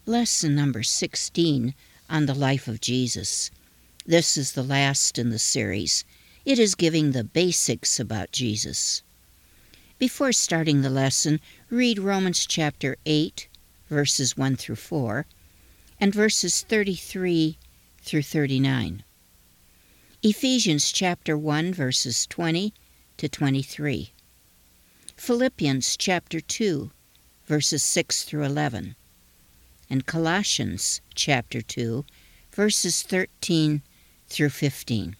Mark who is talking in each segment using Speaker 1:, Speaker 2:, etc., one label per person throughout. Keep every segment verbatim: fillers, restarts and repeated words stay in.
Speaker 1: Lesson number sixteen on the life of Jesus. This is the last in the series. It is giving the basics about Jesus. Before starting the lesson, read Romans chapter eight, verses one through four, and verses thirty-three through thirty-nine. Ephesians chapter one, verses twenty to twenty-three. Philippians chapter two, verses six through eleven. And Colossians chapter two, verses thirteen through fifteen.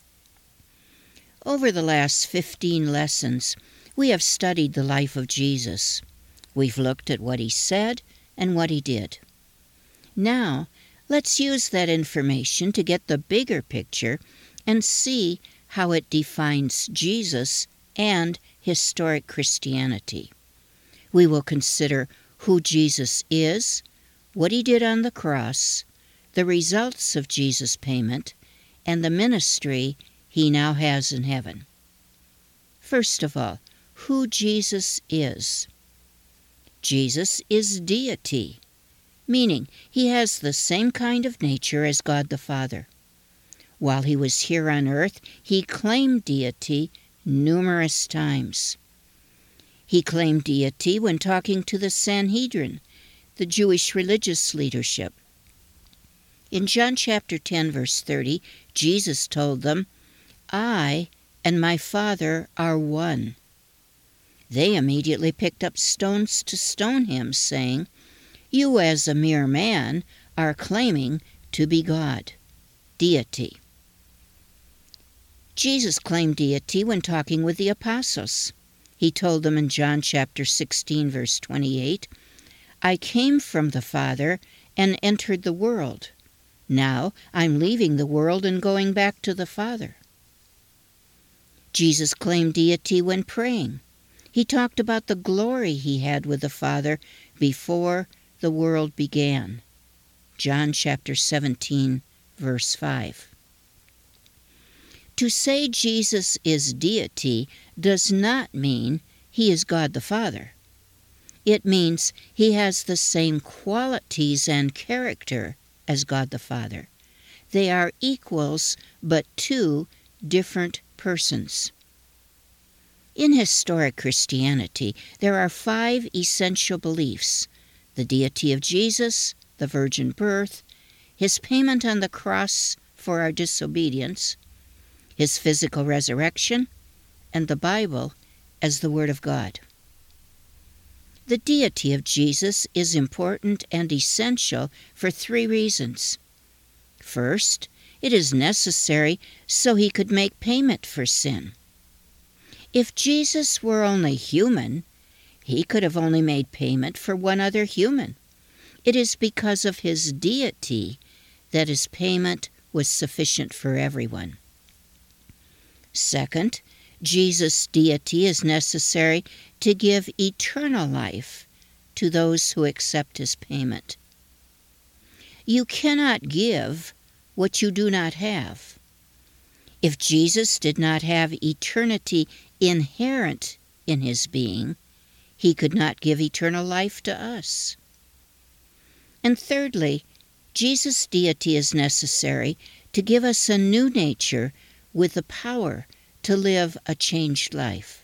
Speaker 1: Over the last fifteen lessons, we have studied the life of Jesus. We've looked at what he said and what he did. Now, let's use that information to get the bigger picture and see how it defines Jesus and historic Christianity. We will consider who Jesus is, what he did on the cross, the results of Jesus' payment, and the ministry he now has in heaven. First of all, who Jesus is. Jesus is deity, meaning he has the same kind of nature as God the Father. While he was here on earth, he claimed deity numerous times. He claimed deity when talking to the Sanhedrin, the Jewish religious leadership. In John chapter ten, verse thirty, Jesus told them, "I and my Father are one." They immediately picked up stones to stone him, saying, "You as a mere man are claiming to be God," deity. Jesus claimed deity when talking with the apostles. He told them in John chapter sixteen, verse twenty-eight, "I came from the Father and entered the world. Now I'm leaving the world and going back to the Father." Jesus claimed deity when praying. He talked about the glory he had with the Father before the world began. John chapter seventeen, verse five. To say Jesus is deity does not mean he is God the Father. It means he has the same qualities and character as God the Father. They are equals, but two different persons. In historic Christianity, there are five essential beliefs: the deity of Jesus, the virgin birth, his payment on the cross for our disobedience, his physical resurrection, and the Bible as the Word of God. The deity of Jesus is important and essential for three reasons. First, it is necessary so he could make payment for sin. If Jesus were only human, he could have only made payment for one other human. It is because of his deity that his payment was sufficient for everyone. Second, Jesus' deity is necessary to give eternal life to those who accept his payment. You cannot give what you do not have. If Jesus did not have eternity inherent in his being, he could not give eternal life to us. And thirdly, Jesus' deity is necessary to give us a new nature with the power to live a changed life.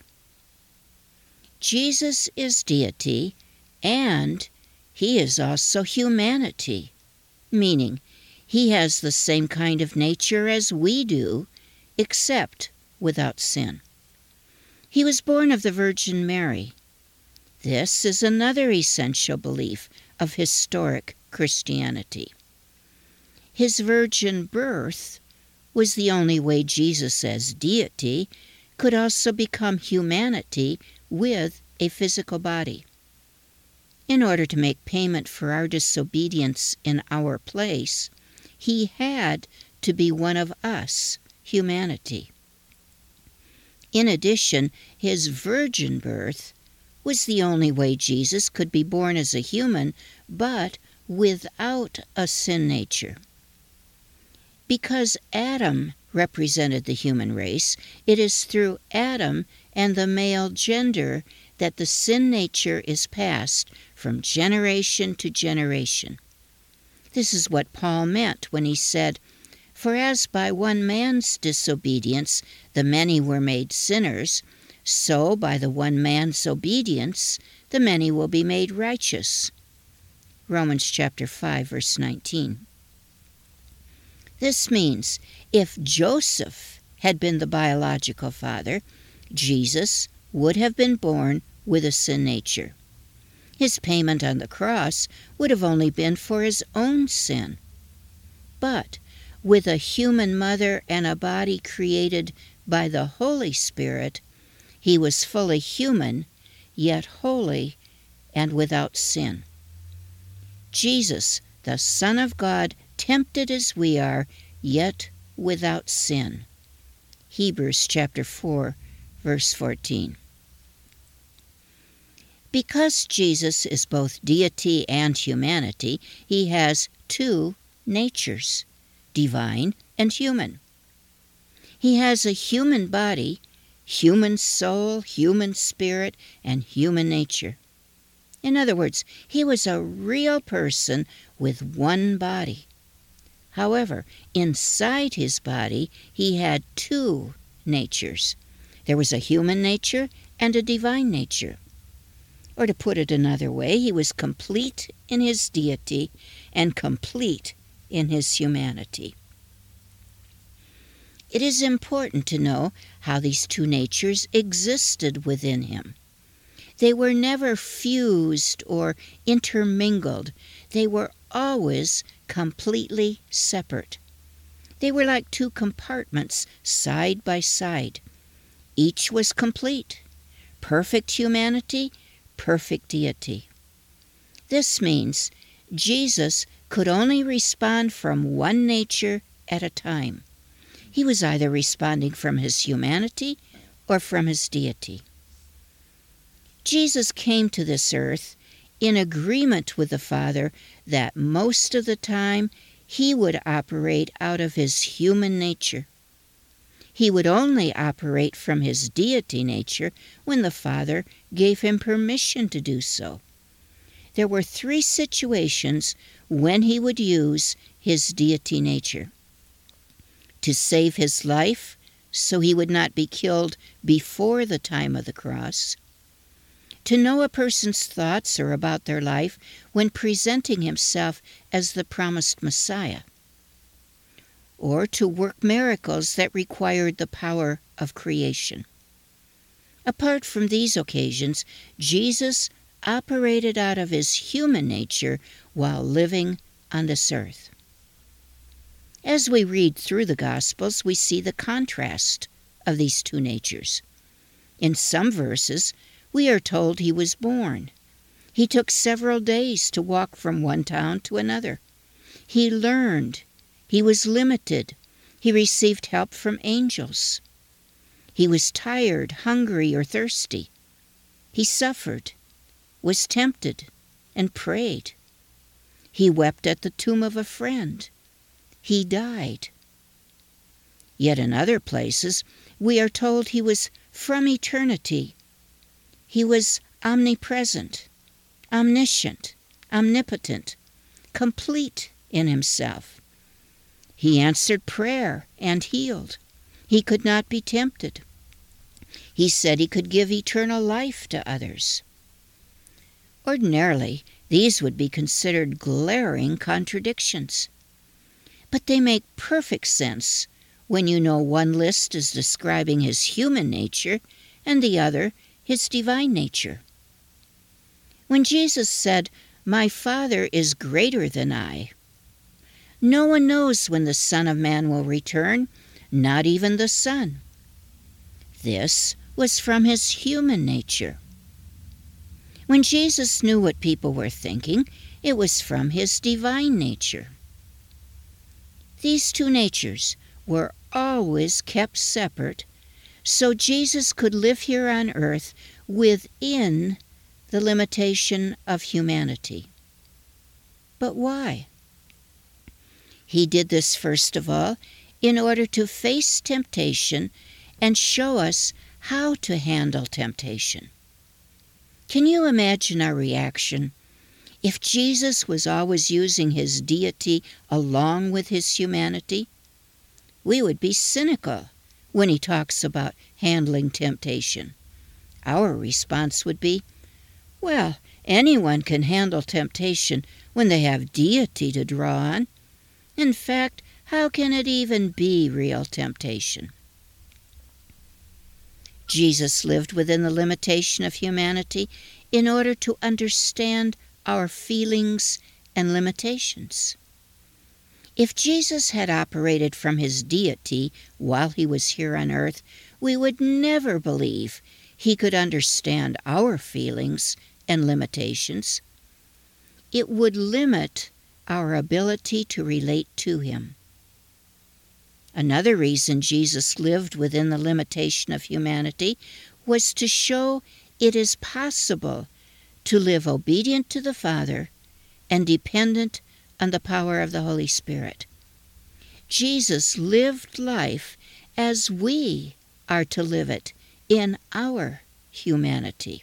Speaker 1: Jesus is deity, and he is also humanity, meaning he has the same kind of nature as we do, except without sin. He was born of the Virgin Mary. This is another essential belief of historic Christianity. His virgin birth was the only way Jesus as deity could also become humanity with a physical body. In order to make payment for our disobedience in our place, he had to be one of us, humanity. In addition, his virgin birth was the only way Jesus could be born as a human, but without a sin nature. Because Adam represented the human race, it is through Adam and the male gender that the sin nature is passed from generation to generation. This is what Paul meant when he said, "For as by one man's disobedience the many were made sinners, so by the one man's obedience the many will be made righteous." Romans chapter five, verse nineteen. This means if Joseph had been the biological father, Jesus would have been born with a sin nature. His payment on the cross would have only been for his own sin. But with a human mother and a body created by the Holy Spirit, he was fully human, yet holy and without sin. Jesus, the Son of God, tempted as we are, yet without sin. Hebrews chapter four, verse fourteen. Because Jesus is both deity and humanity, he has two natures, divine and human. He has a human body, human soul, human spirit, and human nature. In other words, he was a real person with one body. However, inside his body, he had two natures. There was a human nature and a divine nature. Or to put it another way, he was complete in his deity and complete in his humanity. It is important to know how these two natures existed within him. They were never fused or intermingled. They were always completely separate. They were like two compartments side by side. Each was complete. Perfect humanity, perfect deity. This means Jesus could only respond from one nature at a time. He was either responding from his humanity or from his deity. Jesus came to this earth in agreement with the Father that most of the time he would operate out of his human nature. He would only operate from his deity nature when the Father gave him permission to do so. There were three situations when he would use his deity nature: to save his life so he would not be killed before the time of the cross; to know a person's thoughts or about their life when presenting himself as the promised Messiah; or to work miracles that required the power of creation. Apart from these occasions, Jesus operated out of his human nature while living on this earth. As we read through the Gospels, we see the contrast of these two natures. In some verses, we are told he was born. He took several days to walk from one town to another. He learned. He was limited. He received help from angels. He was tired, hungry, or thirsty. He suffered, was tempted, and prayed. He wept at the tomb of a friend. He died. Yet in other places, we are told he was from eternity. He was omnipresent, omniscient, omnipotent, complete in himself. He answered prayer and healed. He could not be tempted. He said he could give eternal life to others. Ordinarily, these would be considered glaring contradictions. But they make perfect sense when you know one list is describing his human nature and the other his divine nature. When Jesus said, "My Father is greater than I," no one knows when the Son of Man will return, not even the Son. This was from his human nature. When Jesus knew what people were thinking, it was from his divine nature. These two natures were always kept separate, so Jesus could live here on earth within the limitation of humanity. But why? He did this, first of all, in order to face temptation and show us how to handle temptation. Can you imagine our reaction If Jesus was always using his deity along with his humanity, we would be cynical when he talks about handling temptation. Our response would be, well, anyone can handle temptation when they have deity to draw on. In fact, how can it even be real temptation? Jesus lived within the limitation of humanity in order to understand our feelings and limitations. If Jesus had operated from his deity while he was here on earth, we would never believe he could understand our feelings and limitations. It would limit our ability to relate to him. Another reason Jesus lived within the limitation of humanity was to show it is possible to live obedient to the Father and dependent on the power of the Holy Spirit. Jesus lived life as we are to live it in our humanity.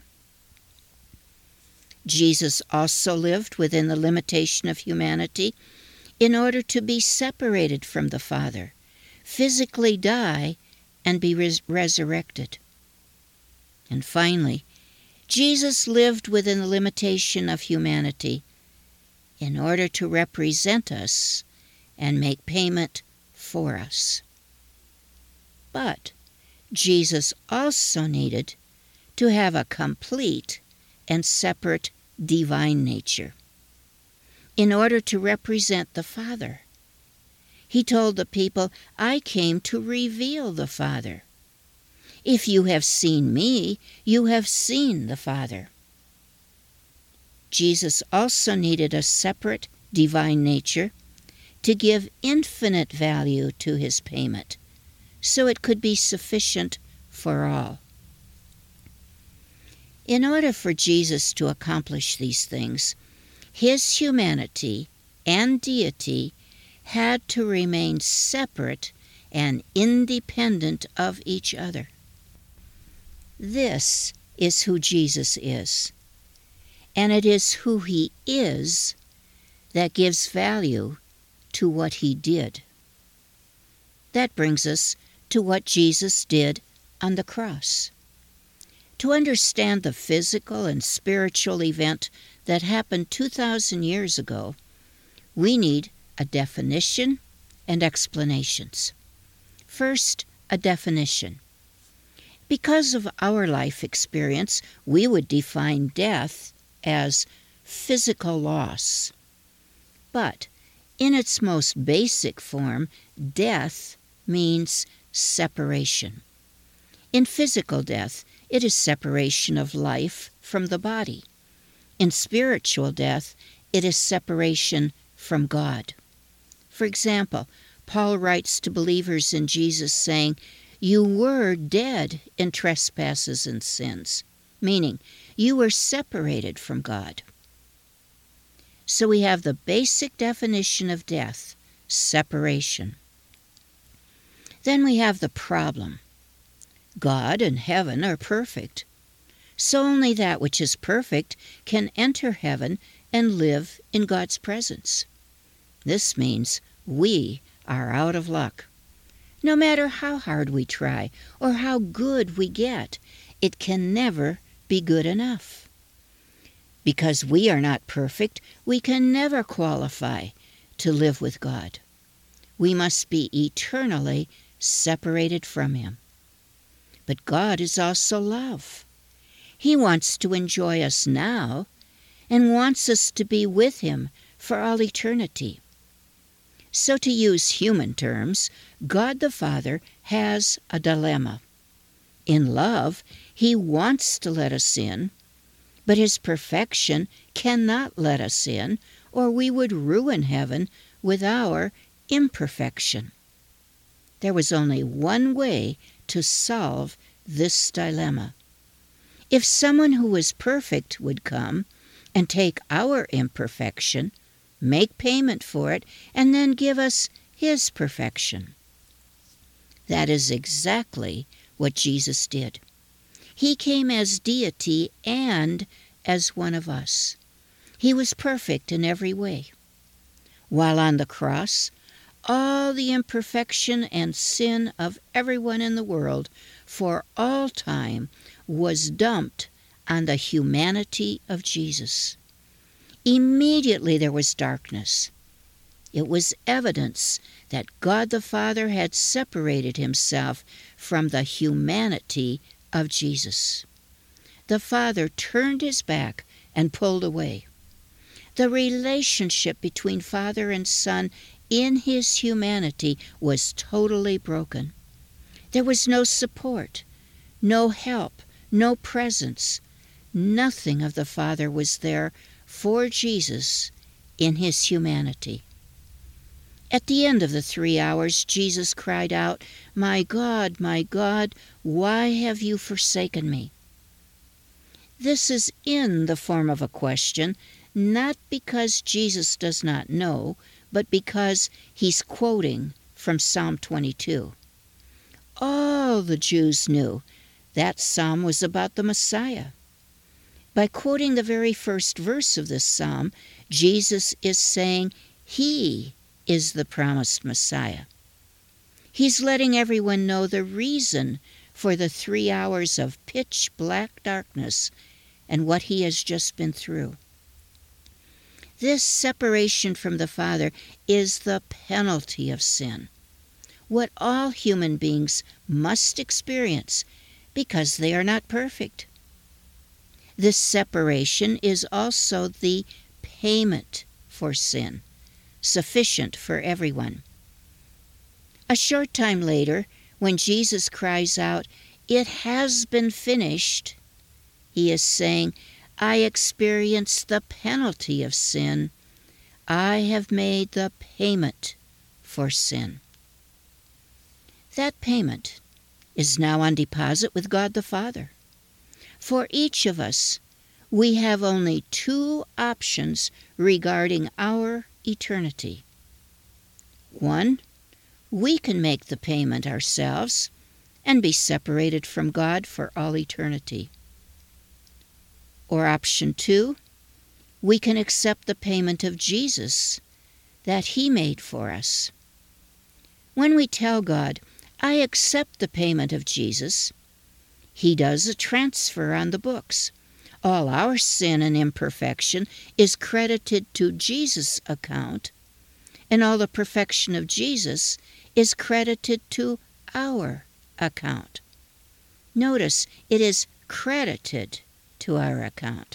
Speaker 1: Jesus also lived within the limitation of humanity in order to be separated from the Father, physically die, and be res- resurrected. And finally, Jesus lived within the limitation of humanity in order to represent us and make payment for us. But Jesus also needed to have a complete and separate divine nature in order to represent the Father. He told the people, I came to reveal the Father. If you have seen me, you have seen the Father. Jesus also needed a separate divine nature to give infinite value to his payment, so it could be sufficient for all. In order for Jesus to accomplish these things, his humanity and deity had to remain separate and independent of each other. This is who Jesus is, and it is who he is that gives value to what he did. That brings us to what Jesus did on the cross. To understand the physical and spiritual event that happened two thousand years ago, we need a definition and explanations. First, a definition. Because of our life experience, we would define death as physical loss. But in its most basic form, death means separation. In physical death, it is separation of life from the body. In spiritual death, it is separation from God. For example, Paul writes to believers in Jesus saying, you were dead in trespasses and sins, meaning you were separated from God. So we have the basic definition of death, separation. Then we have the problem. God and heaven are perfect, so only that which is perfect can enter heaven and live in God's presence. This means we are out of luck. No matter how hard we try or how good we get, it can never be good enough. Because we are not perfect, we can never qualify to live with God. We must be eternally separated from him. But God is also love. He wants to enjoy us now and wants us to be with him for all eternity. So to use human terms, God the Father has a dilemma. In love, he wants to let us in, but his perfection cannot let us in, or we would ruin heaven with our imperfection. There was only one way to solve this dilemma. If someone who was perfect would come and take our imperfection, make payment for it, and then give us his perfection. That is exactly what Jesus did. He came as deity and as one of us. He was perfect in every way. While on the cross, all the imperfection and sin of everyone in the world for all time was dumped on the humanity of Jesus. Immediately there was darkness. It was evidence that God the Father had separated himself from the humanity of Jesus. The Father turned his back and pulled away. The relationship between Father and Son in his humanity was totally broken. There was no support, no help, no presence. Nothing of the Father was there for Jesus in his humanity. At the end of the three hours, Jesus cried out, "My God, my God, why have you forsaken me?" This is in the form of a question, not because Jesus does not know, but because he's quoting from Psalm twenty-two. All the Jews knew that psalm was about the Messiah. By quoting the very first verse of this psalm, Jesus is saying he is the promised Messiah. He's letting everyone know the reason for the three hours of pitch-black darkness and what he has just been through. This separation from the Father is the penalty of sin, what all human beings must experience because they are not perfect. This separation is also the payment for sin, sufficient for everyone. A short time later, when Jesus cries out, "It has been finished," he is saying, I experienced the penalty of sin. I have made the payment for sin. That payment is now on deposit with God the Father. For each of us, we have only two options regarding our eternity. One, we can make the payment ourselves and be separated from God for all eternity. Or option two, we can accept the payment of Jesus that he made for us. When we tell God, I accept the payment of Jesus, he does a transfer on the books. All our sin and imperfection is credited to Jesus' account, and all the perfection of Jesus is credited to our account. Notice, it is credited to our account.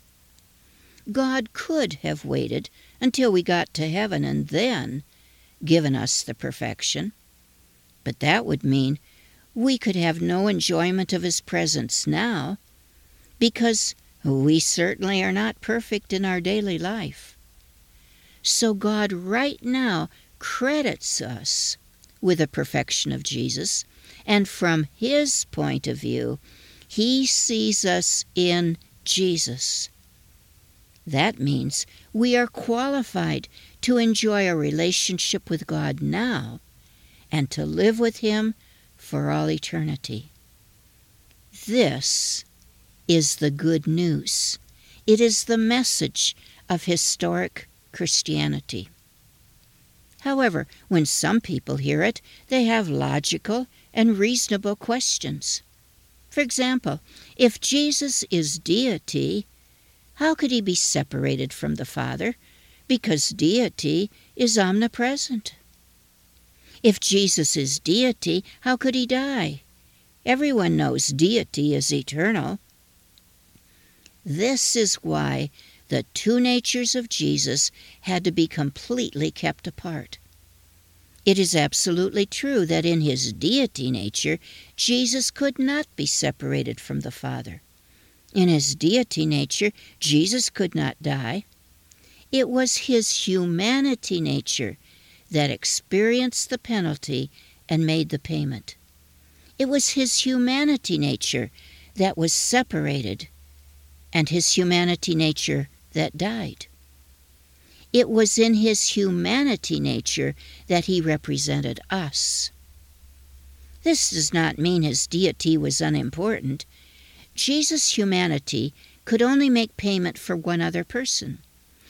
Speaker 1: God could have waited until we got to heaven and then given us the perfection, but that would mean we could have no enjoyment of his presence now, because we certainly are not perfect in our daily life. So God right now credits us with the perfection of Jesus, and from his point of view, he sees us in Jesus. That means we are qualified to enjoy a relationship with God now and to live with him for all eternity. This is the good news. It is the message of historic Christianity. However, when some people hear it, they have logical and reasonable questions. For example, if Jesus is deity, how could he be separated from the Father? Because deity is omnipresent. If Jesus is deity, how could he die? Everyone knows deity is eternal. This is why the two natures of Jesus had to be completely kept apart. It is absolutely true that in his deity nature, Jesus could not be separated from the Father. In his deity nature, Jesus could not die. It was his humanity nature that experienced the penalty and made the payment. It was his humanity nature that was separated, and his humanity nature that died. It was in his humanity nature that he represented us. This does not mean his deity was unimportant. Jesus' humanity could only make payment for one other person,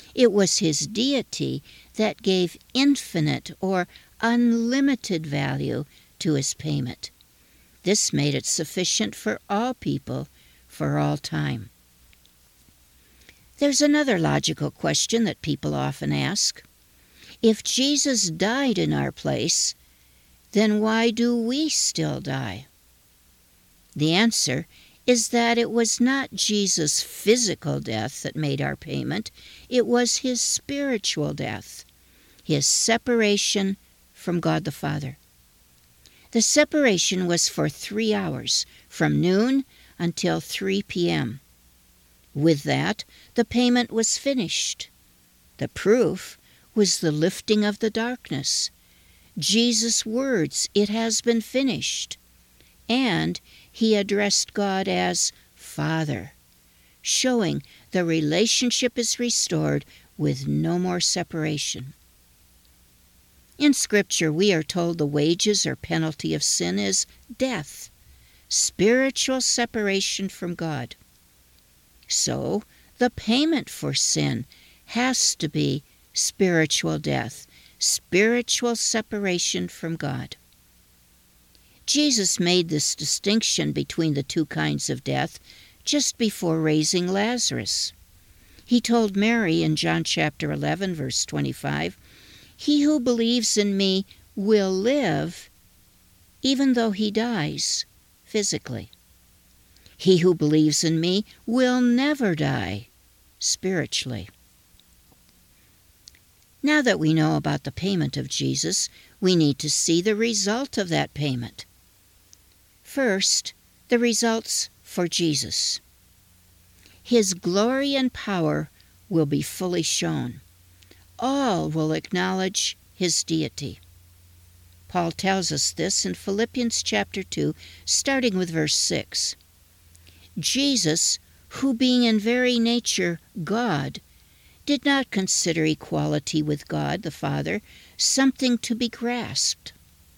Speaker 1: It was his deity that gave infinite or unlimited value to his payment. This made it sufficient for all people for all time. There's another logical question that people often ask. If Jesus died in our place, then why do we still die? The answer is that it was not Jesus' physical death that made our payment. It was his spiritual death, his separation from God the Father. The separation was for three hours, from noon until three p.m. With that, the payment was finished. The proof was the lifting of the darkness, Jesus' words, "It has been finished," and he addressed God as Father, showing the relationship is restored with no more separation. In Scripture, we are told the wages or penalty of sin is death, spiritual separation from God. So, the payment for sin has to be spiritual death, spiritual separation from God. Jesus made this distinction between the two kinds of death just before raising Lazarus. He told Mary in John chapter eleven, verse twenty-five, "He who believes in me will live even though he dies physically. He who believes in me will never die spiritually." Now that we know about the payment of Jesus, we need to see the result of that payment. First, the results for Jesus. His glory and power will be fully shown. All will acknowledge his deity. Paul tells us this in Philippians chapter two, starting with verse six. Jesus, who being in very nature God, did not consider equality with God the Father something to be grasped.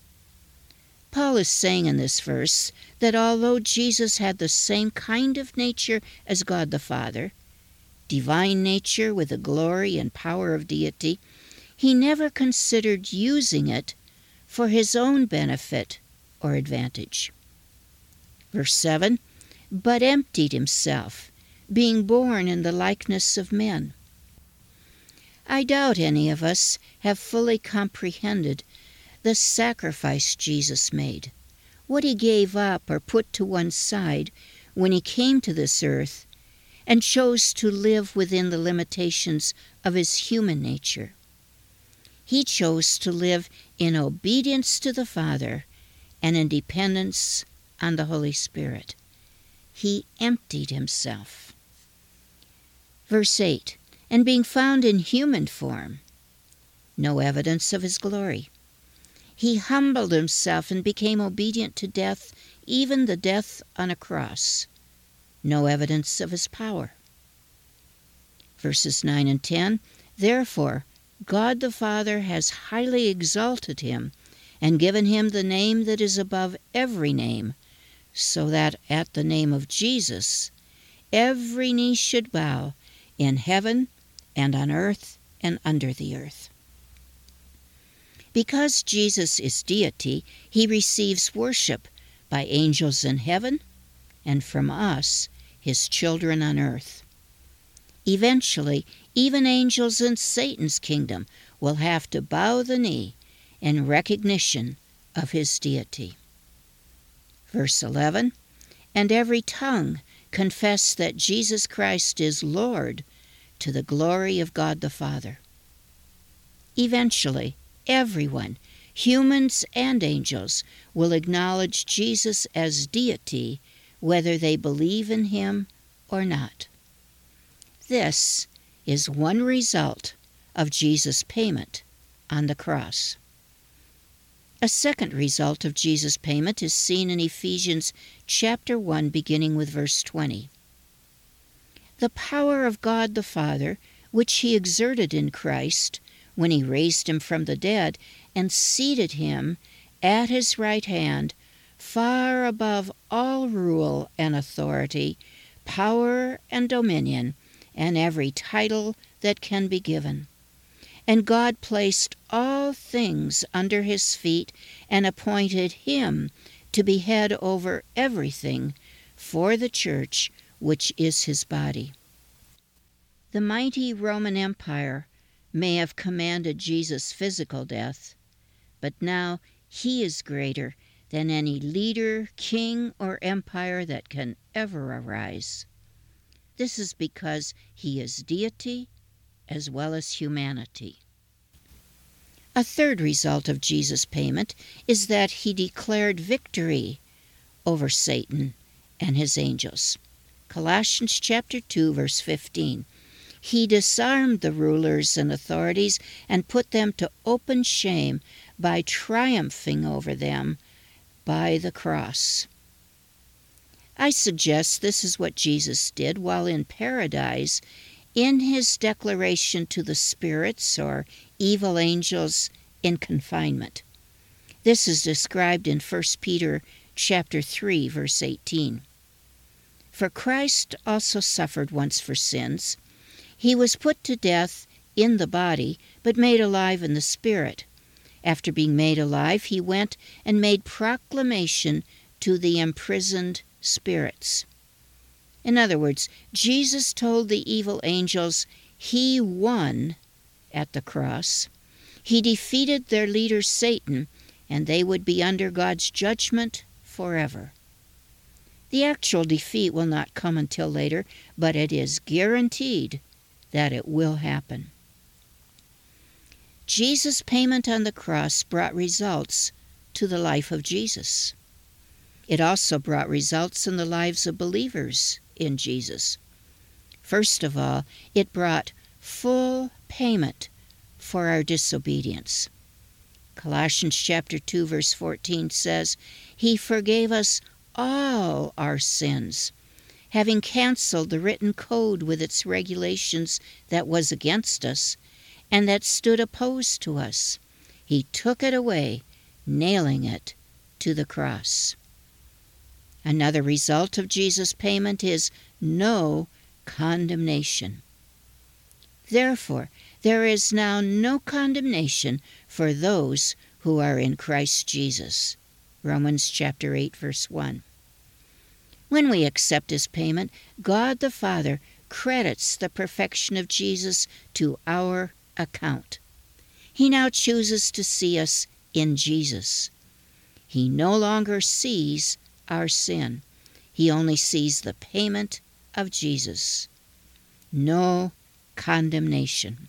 Speaker 1: Paul is saying in this verse that although Jesus had the same kind of nature as God the Father, divine nature with the glory and power of deity, he never considered using it for his own benefit or advantage. Verse seven, "But emptied himself, being born in the likeness of men." I doubt any of us have fully comprehended the sacrifice Jesus made, what he gave up or put to one side when he came to this earth and chose to live within the limitations of his human nature. He chose to live in obedience to the Father and in dependence on the Holy Spirit. He emptied himself. Verse eight, "And being found in human form," no evidence of his glory. "He humbled himself and became obedient to death, even the death on a cross." No evidence of his power. Verses nine and ten, "Therefore God the Father has highly exalted him and given him the name that is above every name, so that at the name of Jesus every knee should bow in heaven and on earth and under the earth." Because Jesus is deity, he receives worship by angels in heaven and from us, his children on earth. Eventually, even angels in Satan's kingdom will have to bow the knee in recognition of his deity. Verse eleven, "And every tongue confess that Jesus Christ is Lord, to the glory of God the Father." Eventually, everyone, humans and angels, will acknowledge Jesus as deity, whether they believe in him or not. This is one result of Jesus' payment on the cross. A second result of Jesus' payment is seen in Ephesians chapter one, beginning with verse twenty. "The power of God the Father, which he exerted in Christ, when he raised him from the dead and seated him at his right hand, far above all rule and authority, power and dominion, and every title that can be given. And God placed all things under his feet and appointed him to be head over everything for the church, which is his body. The mighty Roman Empire may have commanded Jesus' physical death, but now he is greater than any leader, king, or empire that can ever arise. This is because he is deity as well as humanity. A third result of Jesus' payment is that he declared victory over Satan and his angels. Colossians chapter two, verse fifteen. He disarmed the rulers and authorities and put them to open shame by triumphing over them by the cross. I suggest this is what Jesus did while in paradise in his declaration to the spirits or evil angels in confinement. This is described in First Peter chapter three, verse eighteen. For Christ also suffered once for sins. He was put to death in the body, but made alive in the spirit. After being made alive, he went and made proclamation to the imprisoned spirits. In other words, Jesus told the evil angels he won at the cross. He defeated their leader Satan, and they would be under God's judgment forever. The actual defeat will not come until later, but it is guaranteed that it will happen. Jesus' payment on the cross brought results to the life of Jesus. It also brought results in the lives of believers in Jesus. First of all, it brought full payment for our disobedience. Colossians chapter two, verse fourteen says, He forgave us all our sins, having canceled the written code with its regulations that was against us and that stood opposed to us. He took it away, nailing it to the cross. Another result of Jesus' payment is no condemnation. Therefore, there is now no condemnation for those who are in Christ Jesus. Romans chapter eight, verse one. When we accept his payment, God the Father credits the perfection of Jesus to our account. He now chooses to see us in Jesus. He no longer sees our sin. He only sees the payment of Jesus. No condemnation.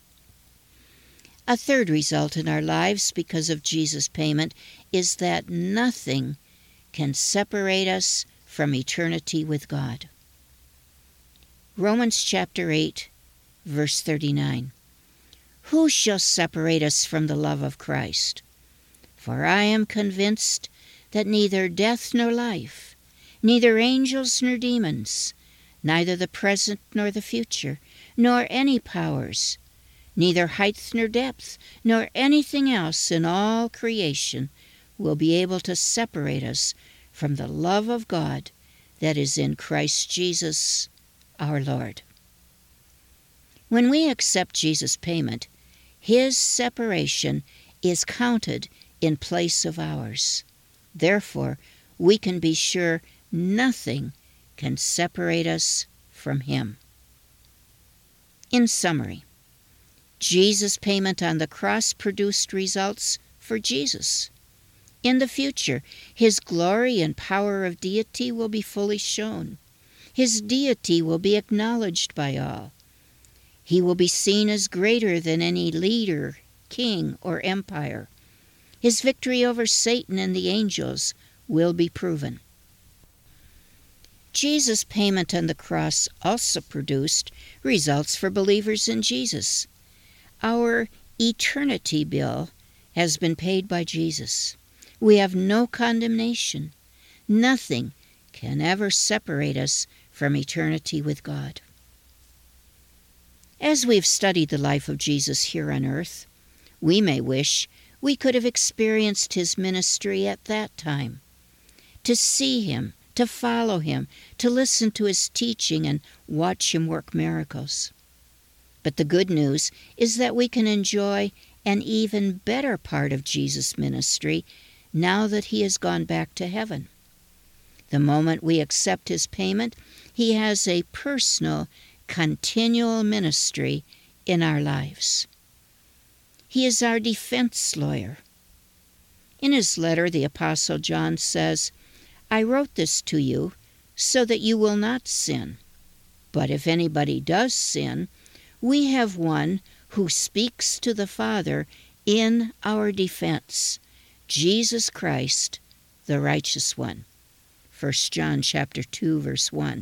Speaker 1: A third result in our lives because of Jesus' payment is that nothing can separate us from eternity with God. Romans chapter eight, verse thirty-nine. Who shall separate us from the love of Christ? For I am convinced that neither death nor life, neither angels nor demons, neither the present nor the future, nor any powers, neither height nor depth, nor anything else in all creation will be able to separate us from the love of God that is in Christ Jesus our Lord. When we accept Jesus' payment, his separation is counted in place of ours. Therefore, we can be sure nothing can separate us from him. In summary, Jesus' payment on the cross produced results for Jesus. In the future, his glory and power of deity will be fully shown. His deity will be acknowledged by all. He will be seen as greater than any leader, king, or empire. His victory over Satan and the angels will be proven. Jesus' payment on the cross also produced results for believers in Jesus. Our eternity bill has been paid by Jesus. We have no condemnation. Nothing can ever separate us from eternity with God. As we've studied the life of Jesus here on earth, we may wish we could have experienced his ministry at that time. To see him, to follow him, to listen to his teaching and watch him work miracles. But the good news is that we can enjoy an even better part of Jesus' ministry now that he has gone back to heaven. The moment we accept his payment, he has a personal, continual ministry in our lives. He is our defense lawyer. In his letter, the Apostle John says, "I wrote this to you so that you will not sin. But if anybody does sin, we have one who speaks to the Father in our defense, Jesus Christ, the righteous one." First John chapter two, verse one.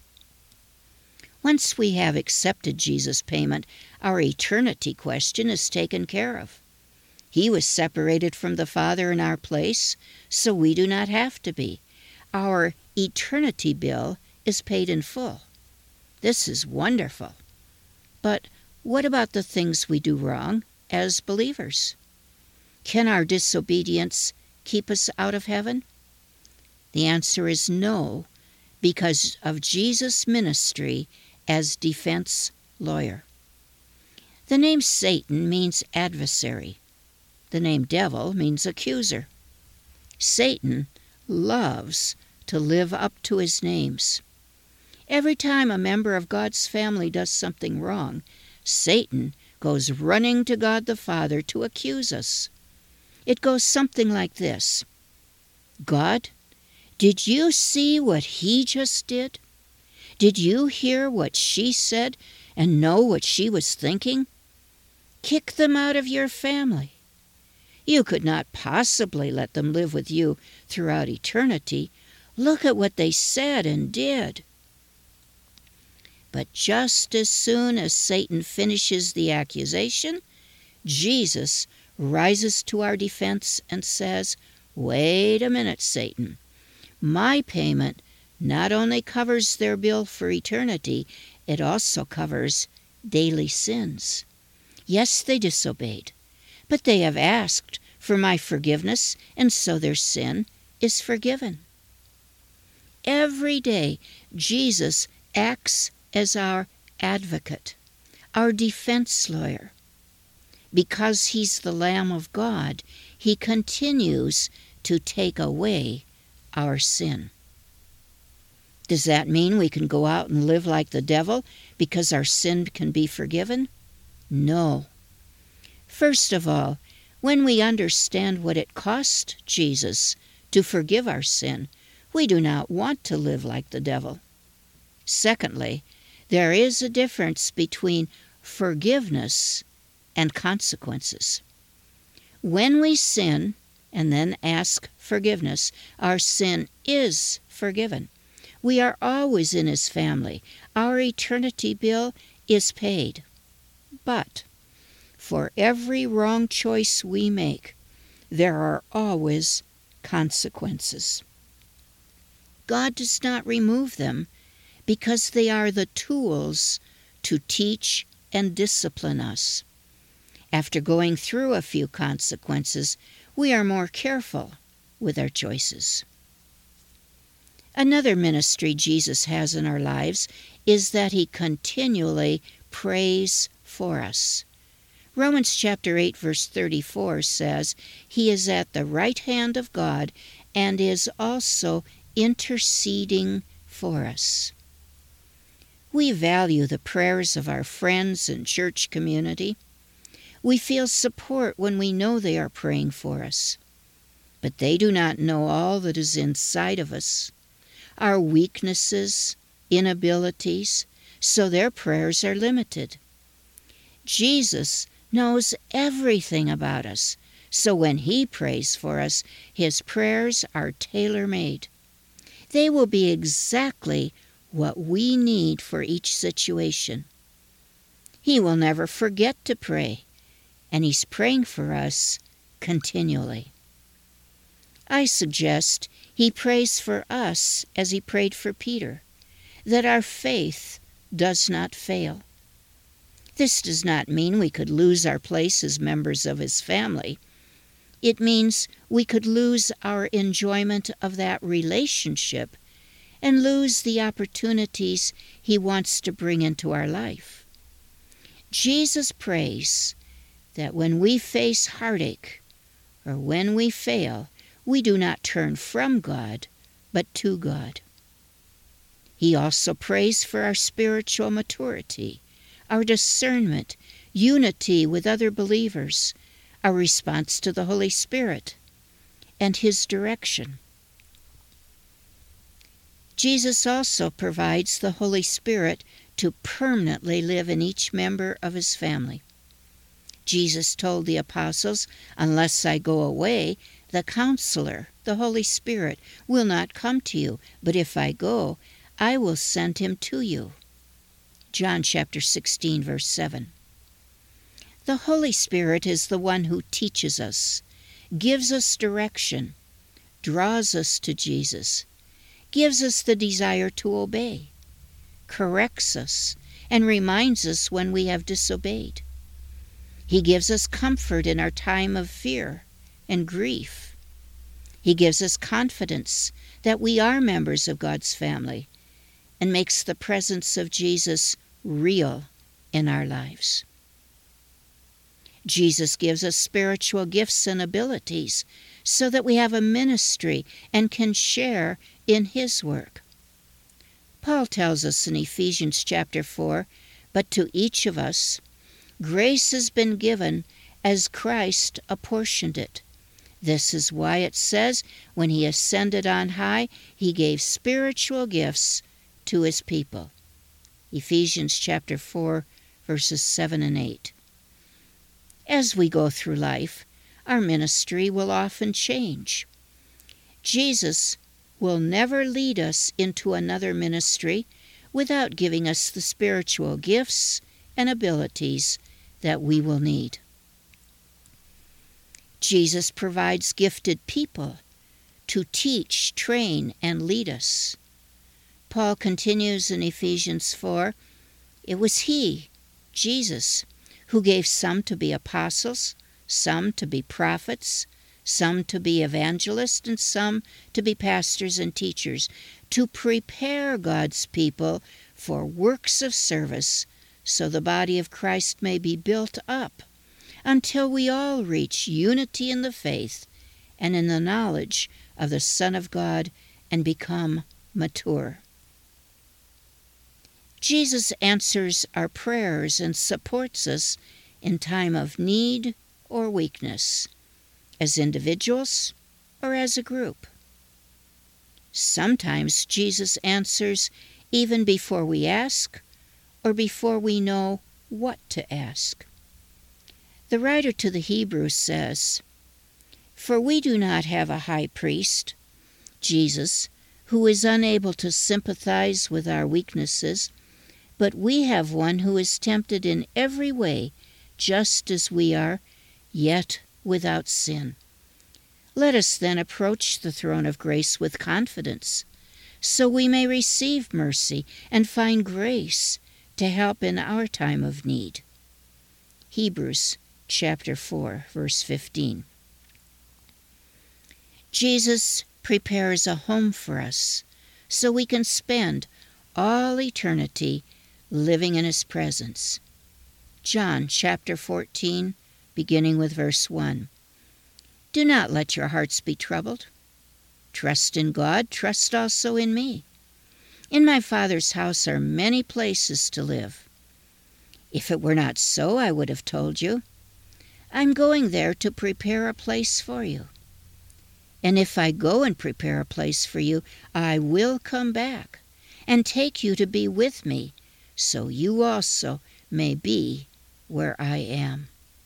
Speaker 1: Once we have accepted Jesus' payment, our eternity question is taken care of. He was separated from the Father in our place, so we do not have to be. Our eternity bill is paid in full. This is wonderful. But what about the things we do wrong as believers? Can our disobedience keep us out of heaven? The answer is no, because of Jesus' ministry as defense lawyer. The name Satan means adversary. The name devil means accuser. Satan loves to live up to his names. Every time a member of God's family does something wrong, Satan goes running to God the Father to accuse us. It goes something like this: "God, did you see what he just did? Did you hear what she said and know what she was thinking? Kick them out of your family. You could not possibly let them live with you throughout eternity. Look at what they said and did." But just as soon as Satan finishes the accusation, Jesus rises to our defense and says, "Wait a minute, Satan. My payment not only covers their bill for eternity, it also covers daily sins. Yes, they disobeyed, but they have asked for my forgiveness, and so their sin is forgiven." Every day, Jesus acts as our advocate, our defense lawyer. Because he's the Lamb of God, he continues to take away our sin. Does that mean we can go out and live like the devil because our sin can be forgiven? No. First of all, when we understand what it cost Jesus to forgive our sin, we do not want to live like the devil. Secondly, there is a difference between forgiveness and consequences. When we sin and then ask forgiveness, our sin is forgiven. We are always in his family. Our eternity bill is paid. But for every wrong choice we make, there are always consequences. God does not remove them because they are the tools to teach and discipline us. After going through a few consequences, we are more careful with our choices. Another ministry Jesus has in our lives is that he continually prays for us. Romans chapter eight, verse thirty-four says, "He is at the right hand of God and is also interceding for us." We value the prayers of our friends and church community. We feel support when we know they are praying for us. But they do not know all that is inside of us, our weaknesses, inabilities, so their prayers are limited. Jesus knows everything about us, so when he prays for us, his prayers are tailor-made. They will be exactly what we need for each situation. He will never forget to pray, and he's praying for us continually. I suggest he prays for us as he prayed for Peter, that our faith does not fail. This does not mean we could lose our place as members of his family. It means we could lose our enjoyment of that relationship and lose the opportunities He wants to bring into our life. Jesus prays that when we face heartache or when we fail, we do not turn from God, but to God. He also prays for our spiritual maturity, our discernment, unity with other believers, our response to the Holy Spirit, and His direction. Jesus also provides the Holy Spirit to permanently live in each member of His family. Jesus told the apostles, "Unless I go away, the Counselor, the Holy Spirit, will not come to you, but if I go, I will send Him to you." John chapter sixteen, verse seven. The Holy Spirit is the one who teaches us, gives us direction, draws us to Jesus, gives us the desire to obey, corrects us, and reminds us when we have disobeyed. He gives us comfort in our time of fear and grief. He gives us confidence that we are members of God's family and makes the presence of Jesus real in our lives. Jesus gives us spiritual gifts and abilities so that we have a ministry and can share in His work. Paul tells us in Ephesians chapter four, "But to each of us grace has been given as Christ apportioned it. This is why it says, when He ascended on high, He gave spiritual gifts to His people." Ephesians chapter four, verses seven and eight. As we go through life, our ministry will often change. Jesus will never lead us into another ministry without giving us the spiritual gifts and abilities that we will need. Jesus provides gifted people to teach, train, and lead us. Paul continues in Ephesians four, "It was He, Jesus, who gave some to be apostles, some to be prophets, some to be evangelists, and some to be pastors and teachers, to prepare God's people for works of service, so the body of Christ may be built up, until we all reach unity in the faith and in the knowledge of the Son of God and become mature." Jesus answers our prayers and supports us in time of need or weakness, as individuals or as a group. Sometimes Jesus answers even before we ask or before we know what to ask. The writer to the Hebrews says, "For we do not have a high priest, Jesus, who is unable to sympathize with our weaknesses, but we have one who is tempted in every way, just as we are, yet without sin. Let us then approach the throne of grace with confidence, so we may receive mercy and find grace to help in our time of need." Hebrews chapter four, verse fifteen. Jesus prepares a home for us so we can spend all eternity living in His presence. John chapter fourteen, beginning with verse one. "Do not let your hearts be troubled. Trust in God, trust also in me. In my Father's house are many places to live. If it were not so, I would have told you. I'm going there to prepare a place for you. And if I go and prepare a place for you, I will come back and take you to be with me, so you also may be where I am."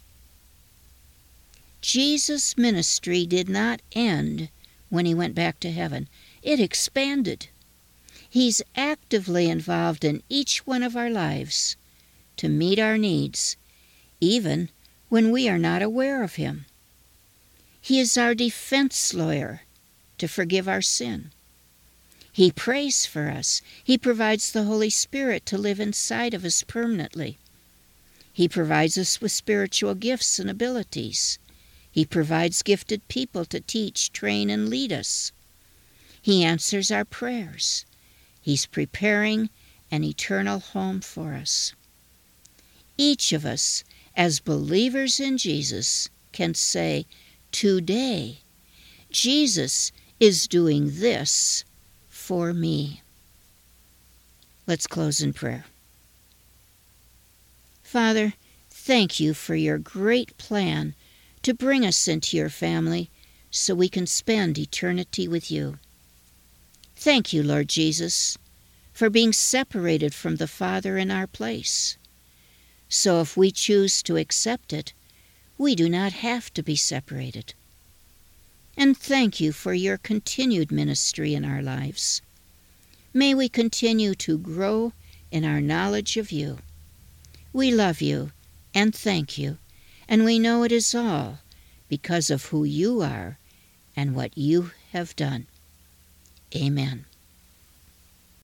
Speaker 1: Jesus' ministry did not end when He went back to heaven. It expanded. He's actively involved in each one of our lives to meet our needs, even when we are not aware of Him. He is our defense lawyer to forgive our sin. He prays for us. He provides the Holy Spirit to live inside of us permanently. He provides us with spiritual gifts and abilities. He provides gifted people to teach, train, and lead us. He answers our prayers He's preparing an eternal home for us. Each of us, as believers in Jesus, can say, today, Jesus is doing this for me. Let's close in prayer. Father, thank you for your great plan to bring us into your family so we can spend eternity with you. Thank you, Lord Jesus, for being separated from the Father in our place. So if we choose to accept it, we do not have to be separated. And thank you for your continued ministry in our lives. May we continue to grow in our knowledge of you. We love you and thank you, and we know it is all because of who you are and what you have done. Amen.